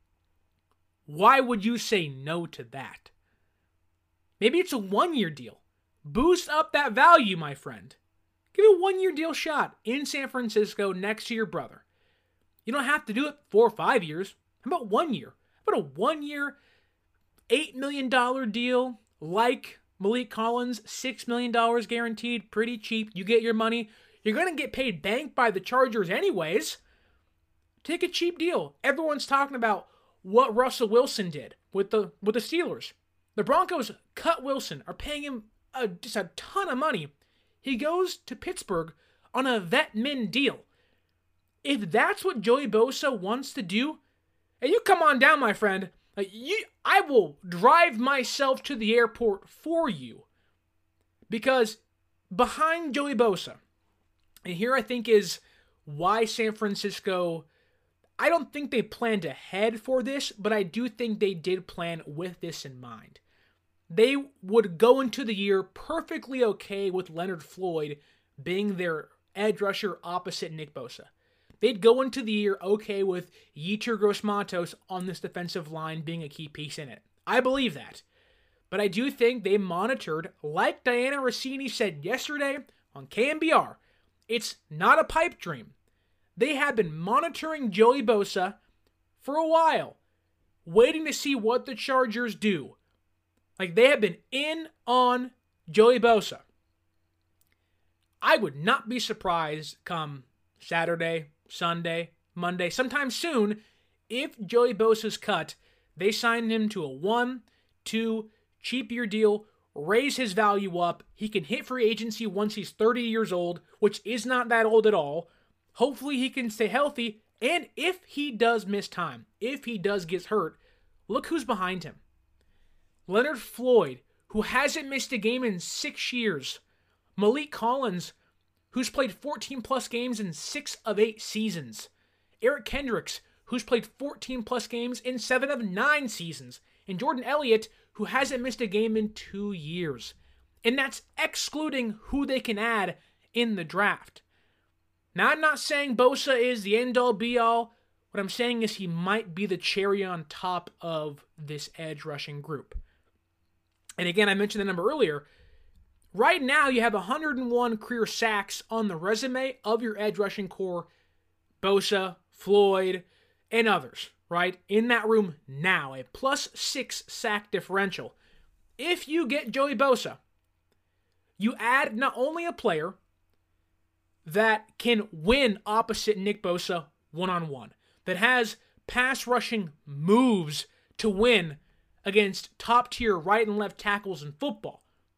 Why would you say no to that? Maybe it's a one-year deal. Boost up that value, my friend. Give a one-year deal shot in San Francisco next to your brother. You don't have to do it four or five years. How about one year? How about a one-year, eight million dollars deal like Malik Collins, six million dollars guaranteed, pretty cheap. You get your money. You're going to get paid bank by the Chargers anyways. Take a cheap deal. Everyone's talking about what Russell Wilson did with the with the Steelers. The Broncos cut Wilson, are paying him a, just a ton of money. He goes to Pittsburgh on a vet min deal. If that's what Joey Bosa wants to do, and you come on down, my friend, like you, I will drive myself to the airport for you. Because behind Joey Bosa, and here I think is why San Francisco, I don't think they planned ahead for this, but I do think they did plan with this in mind. They would go into the year perfectly okay with Leonard Floyd being their edge rusher opposite Nick Bosa. They'd go into the year okay with Yetur Gross-Matos on this defensive line being a key piece in it. I believe that. But I do think they monitored, like Diana Rossini said yesterday on K M B R, it's not a pipe dream. They have been monitoring Joey Bosa for a while, waiting to see what the Chargers do. Like, they have been in on Joey Bosa. I would not be surprised come Saturday, Sunday, Monday, sometime soon, if Joey Bosa's cut, they sign him to a one, two, cheap year deal, raise his value up. He can hit free agency once he's thirty years old, which is not that old at all. Hopefully he can stay healthy, and if he does miss time, if he does get hurt, look who's behind him. Leonard Floyd, who hasn't missed a game in six years. Malik Collins, who's played fourteen plus games in six of eight seasons. Eric Kendricks, who's played fourteen plus games in seven of nine seasons. And Jordan Elliott, who hasn't missed a game in two years. And that's excluding who they can add in the draft. Now, I'm not saying Bosa is the end-all, be-all. What I'm saying is he might be the cherry on top of this edge rushing group. And again, I mentioned the number earlier. Right now, you have one hundred one career sacks on the resume of your edge rushing core. Bosa, Floyd, and others, right? In that room now, a plus six sack differential. If you get Joey Bosa, you add not only a player that can win opposite Nick Bosa one-on-one, that has pass rushing moves to win against top-tier right and left tackles in football.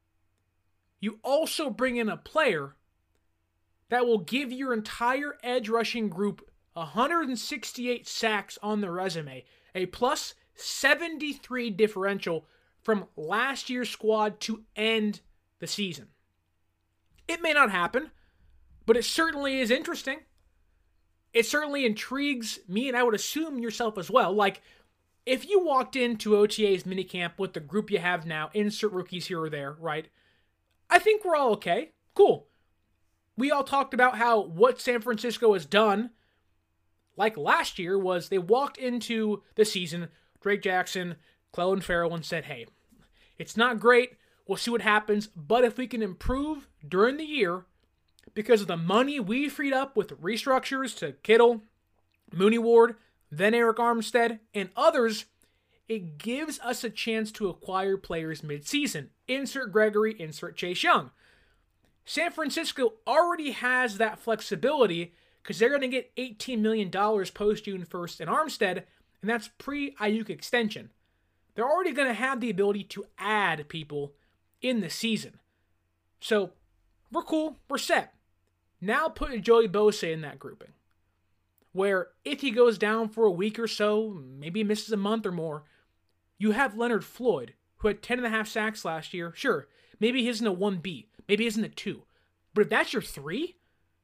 You also bring in a player that will give your entire edge rushing group one hundred sixty-eight sacks on the resume, a plus seventy-three differential from last year's squad to end the season. It may not happen, but it certainly is interesting. It certainly intrigues me, and I would assume yourself as well. Like, if you walked into O T A's minicamp with the group you have now, insert rookies here or there, right? I think we're all okay. Cool. We all talked about how what San Francisco has done, like last year, was they walked into the season, Drake Jackson, Clelin Ferrell, and said, hey, it's not great. We'll see what happens. But if we can improve during the year, because of the money we freed up with restructures to Kittle, Mooney Ward, then Eric Armstead, and others, it gives us a chance to acquire players mid-season. Insert Gregory, insert Chase Young. San Francisco already has that flexibility because they're going to get eighteen million dollars post-June first in Armstead, and that's pre-Ayuk extension. They're already going to have the ability to add people in the season. So, we're cool. We're set. Now put Joey Bosa in that grouping, where if he goes down for a week or so, maybe misses a month or more, you have Leonard Floyd, who had ten and a half sacks last year. Sure, maybe he isn't a one B, maybe he isn't a two, but if that's your three,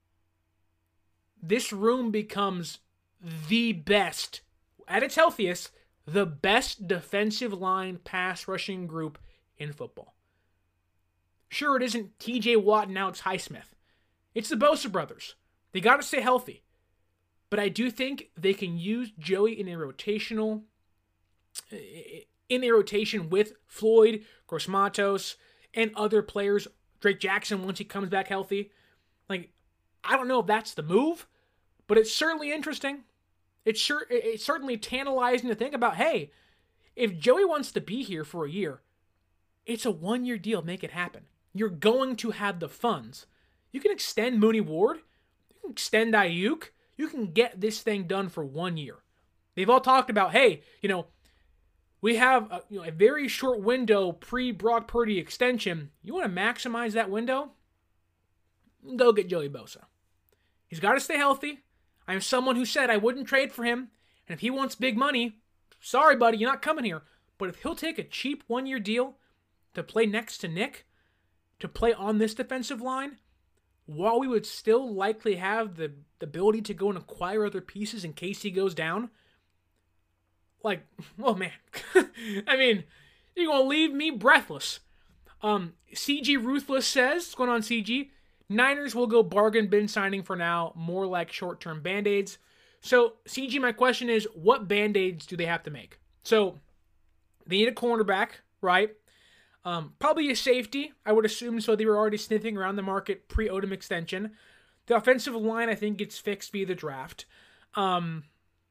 this room becomes the best, at its healthiest, the best defensive line pass rushing group in football. Sure, it isn't T J Watt and Alex Highsmith. It's the Bosa brothers. They got to stay healthy. But I do think they can use Joey in a rotational, in a rotation with Floyd, Gross-Matos, and other players. Drake Jackson, once he comes back healthy. Like, I don't know if that's the move, but it's certainly interesting. It's sure it's certainly tantalizing to think about, hey, if Joey wants to be here for a year, it's a one-year deal. Make it happen. You're going to have the funds. You can extend Mooney Ward. You can extend Ayuk. You can get this thing done for one year. They've all talked about, hey, you know, we have a, you know, a very short window pre-Brock Purdy extension. You want to maximize that window? Go get Joey Bosa. He's got to stay healthy. I am someone who said I wouldn't trade for him, and if he wants big money, sorry, buddy, you're not coming here. But if he'll take a cheap one-year deal to play next to Nick, to play on this defensive line, while we would still likely have the, the ability to go and acquire other pieces in case he goes down, like, oh man, I mean, you're going to leave me breathless. Um, C G Ruthless says, what's going on, C G? Niners will go bargain bin signing for now, more like short-term Band-Aids. So, C G, my question is, what Band-Aids do they have to make? So, they need a cornerback, right? Um, probably a safety, I would assume, so they were already sniffing around the market pre-Odom extension. The offensive line, I think, gets fixed via the draft. Um,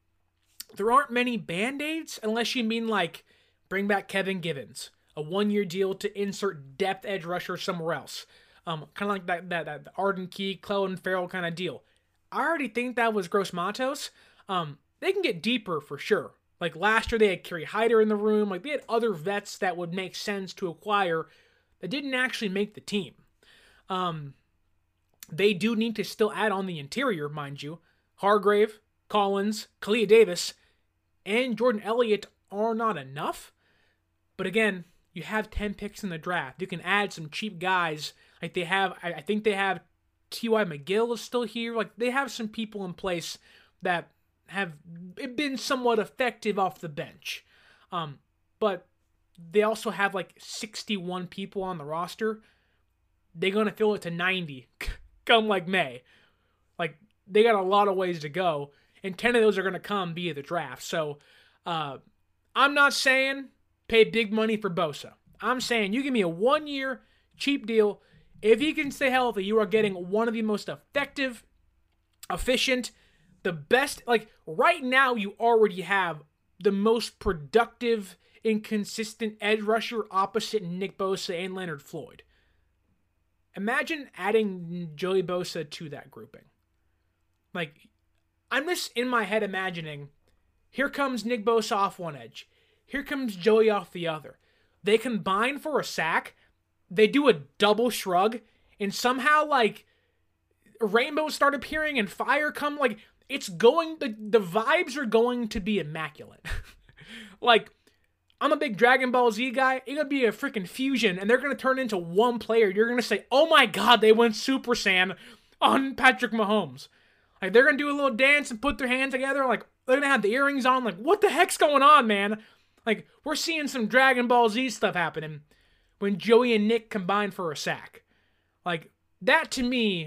there aren't many Band-Aids, unless you mean, like, bring back Kevin Givens, a one-year deal to insert depth edge rusher somewhere else. Um, kind of like that, that, that Arden Key, Clellan Ferrell kind of deal. I already think that was Gross-Matos. Um, they can get deeper for sure. Like last year, they had Kerry Hyder in the room. Like they had other vets that would make sense to acquire that didn't actually make the team. Um, they do need to still add on the interior, mind you. Hargrave, Collins, Kalia Davis, and Jordan Elliott are not enough. But again, you have ten picks in the draft. You can add some cheap guys. Like they have, I think they have T Y McGill is still here. Like they have some people in place that have been somewhat effective off the bench. Um, but they also have like sixty-one people on the roster. They're going to fill it to ninety come like May. Like they got a lot of ways to go. And ten of those are going to come via the draft. So uh, I'm not saying pay big money for Bosa. I'm saying you give me a one-year cheap deal. If he can stay healthy, you are getting one of the most effective, efficient, the best. Like right now, you already have the most productive and consistent edge rusher opposite Nick Bosa and Leonard Floyd. Imagine adding Joey Bosa to that grouping. Like, I'm just in my head imagining, here comes Nick Bosa off one edge. Here comes Joey off the other. They combine for a sack. They do a double shrug. And somehow, like, rainbows start appearing and fire come. Like, it's going, the, the vibes are going to be immaculate. Like, I'm a big Dragon Ball Z guy. It's going to be a freaking fusion. And they're going to turn into one player. You're going to say, oh my God, they went Super Saiyan on Patrick Mahomes. Like, they're going to do a little dance and put their hands together. Like, they're going to have the earrings on. Like, what the heck's going on, man? Like, we're seeing some Dragon Ball Z stuff happening when Joey and Nick combine for a sack. Like, that to me,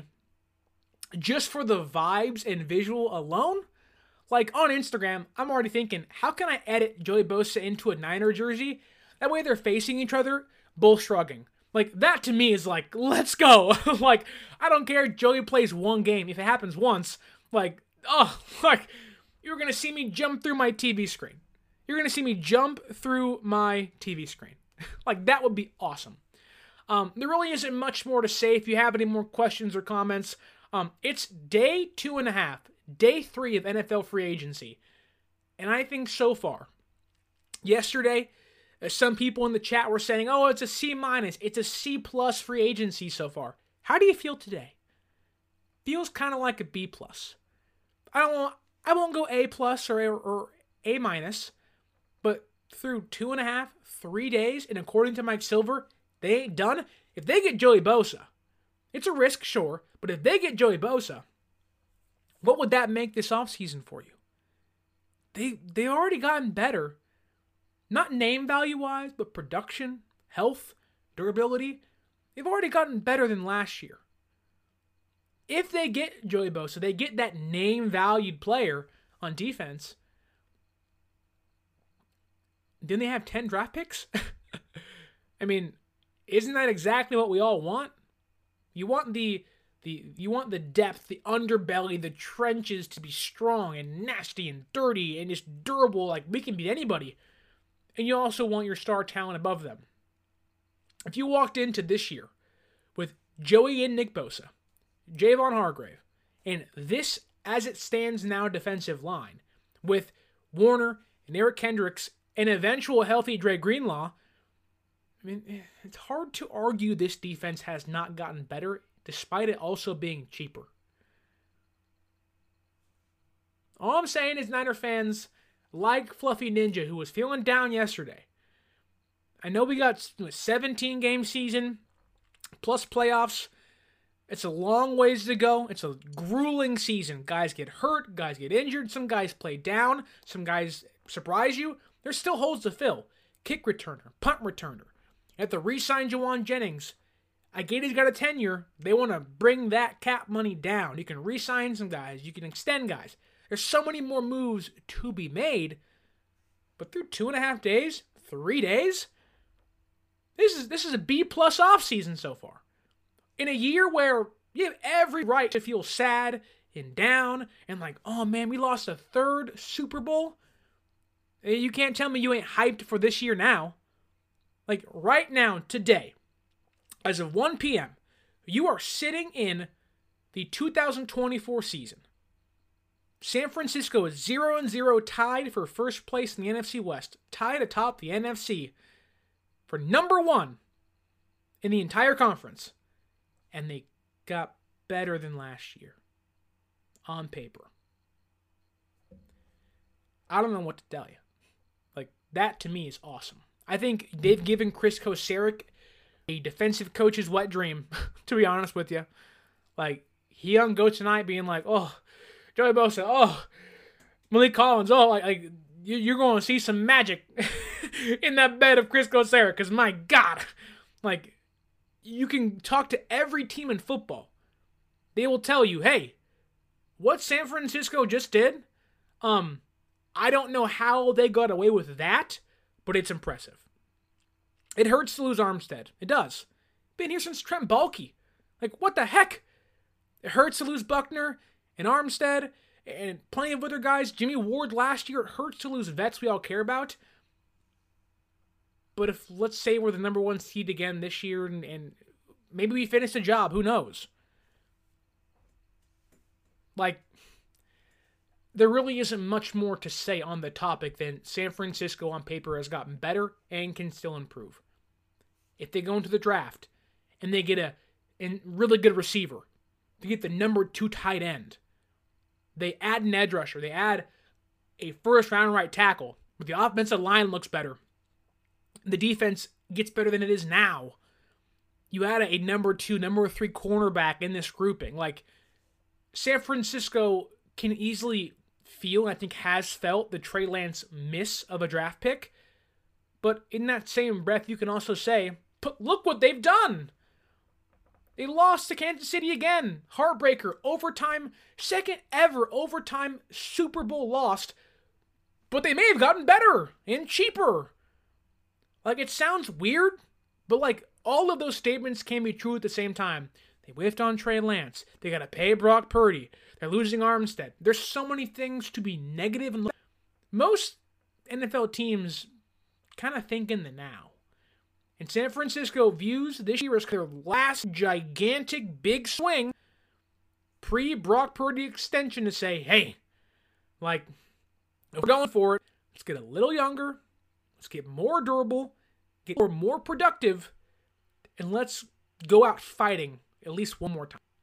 just for the vibes and visual alone, like on Instagram, I'm already thinking, how can I edit Joey Bosa into a Niner jersey? That way they're facing each other, both shrugging. Like, that to me is like, let's go. Like, I don't care if Joey plays one game. If it happens once, like, oh, like, you're going to see me jump through my T V screen. You're going to see me jump through my T V screen. Like, that would be awesome. Um, there really isn't much more to say. If you have any more questions or comments, um, it's day two and a half, day three of N F L free agency. And I think so far, yesterday, uh, some people in the chat were saying, oh, it's a C minus, it's a C plus free agency so far. How do you feel today? feels kind of like a B plus. I don't want, I won't go A plus or A, or A minus, but through two and a half, three days, and according to Mike Silver, they ain't done. If they get Joey Bosa, it's a risk, sure, but if they get Joey Bosa, what would that make this offseason for you? They they already gotten better, not name value wise, but production, health, durability. They've already gotten better than last year. If they get Joey Bosa, they get that name valued player on defense, then they have ten draft picks. I mean, isn't that exactly what we all want? You want the the you want the depth, the underbelly, the trenches to be strong and nasty and dirty and just durable, like we can beat anybody. And you also want your star talent above them. If you walked into this year with Joey and Nick Bosa, Javon Hargrave, and this, as it stands now, defensive line, with Warner and Eric Kendricks and eventual healthy Dre Greenlaw, I mean, it's hard to argue this defense has not gotten better, despite it also being cheaper. All I'm saying is Niner fans, like Fluffy Ninja, who was feeling down yesterday. I know we got a seventeen-game season, plus playoffs. It's a long ways to go. It's a grueling season. Guys get hurt. Guys get injured. Some guys play down. Some guys surprise you. There's still holes to fill. Kick returner. Punt returner. You have to re-sign Jawan Jennings. I get he's got a tenure. They want to bring that cap money down. You can re-sign some guys. You can extend guys. There's so many more moves to be made. But through two and a half days, three days, this is this is a B-plus offseason so far. In a year where you have every right to feel sad and down and like, oh man, we lost a third Super Bowl. You can't tell me you ain't hyped for this year now. Like right now, today, as of one p.m., you are sitting in the two thousand twenty-four season. San Francisco is zero and zero, tied for first place in the N F C West, tied atop the N F C for number one in the entire conference. And they got better than last year on paper. I don't know what to tell you. Like, that to me is awesome. I think they've given Chris Kocurek a defensive coach's wet dream, to be honest with you. Like, he on Go tonight being like, oh, Joey Bosa, oh, Malik Collins, oh, like, like you're going to see some magic in that bed of Chris Kocurek, because my God, like, you can talk to every team in football. They will tell you, hey, what San Francisco just did, um, I don't know how they got away with that, but it's impressive. It hurts to lose Armstead. It does. Been here since Trent Baalke. Like, what the heck? It hurts to lose Buckner and Armstead and plenty of other guys. Jimmy Ward last year. It hurts to lose vets we all care about. But if, let's say, we're the number one seed again this year and, and maybe we finish the job, who knows? Like, there really isn't much more to say on the topic than San Francisco on paper has gotten better and can still improve. If they go into the draft and they get a, a really good receiver, they get the number two tight end, they add an edge rusher, they add a first round right tackle, but the offensive line looks better, the defense gets better than it is now. You add a number two, number three cornerback in this grouping. Like, San Francisco can easily feel, and I think has felt, the Trey Lance miss of a draft pick. But in that same breath, you can also say, but look what they've done. They lost to Kansas City again. Heartbreaker, overtime, second ever overtime Super Bowl lost. But they may have gotten better and cheaper. Like, it sounds weird, but like, all of those statements can be true at the same time. They whiffed on Trey Lance. They got to pay Brock Purdy. They're losing Armstead. There's so many things to be negative. And most N F L teams kind of think in the now. And San Francisco views this year as their last gigantic big swing pre-Brock Purdy extension to say, hey, like, if we're going for it, let's get a little younger, let's get more durable, get more, more productive, and let's go out fighting at least one more time.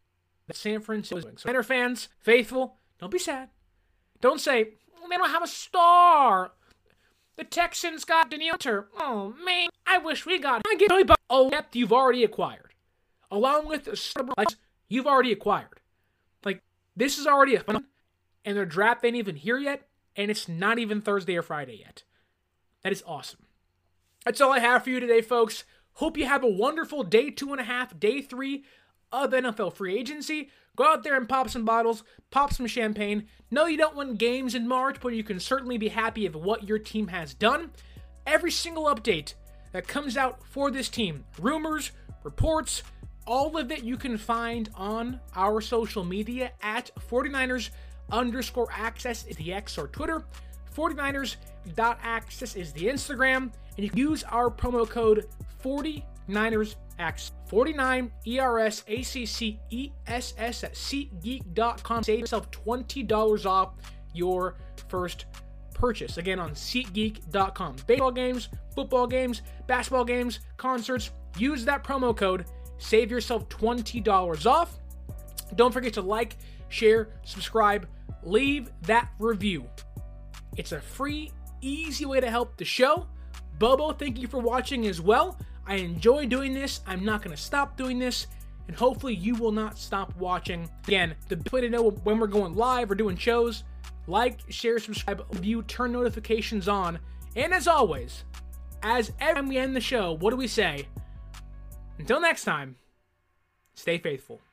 that San Francisco is doing. So, Niner fans, faithful, don't be sad. Don't say, well, they don't have a star. The Texans got Danielle Hunter. Oh, man, I wish we got him. I get about all depth you've already acquired. Along with the starter you've already acquired. Like, this is already a fun, and their draft ain't even here yet, and it's not even Thursday or Friday yet. That is awesome. That's all I have for you today, folks. Hope you have a wonderful day two and a half, day three of N F L free agency. Go out there and pop some bottles, pop some champagne. No, you don't win games in March, but you can certainly be happy of what your team has done. Every single update that comes out for this team, rumors, reports, all of it you can find on our social media at 49ers underscore access is the X or Twitter. 49ers.access is the Instagram. And you can use our promo code 49ers access. forty-nine E R S A C C E S S at SeatGeek dot com. Save yourself twenty dollars off your first purchase. Again, on SeatGeek dot com. Baseball games, football games, basketball games, concerts. Use that promo code. Save yourself twenty dollars off. Don't forget to like, share, subscribe, leave that review. It's a free, easy way to help the show. Bobo, thank you for watching as well. I enjoy doing this. I'm not going to stop doing this. And hopefully you will not stop watching. Again, the best way to know when we're going live or doing shows, like, share, subscribe, review, turn notifications on. And as always, as every time we end the show, what do we say? Until next time, stay faithful.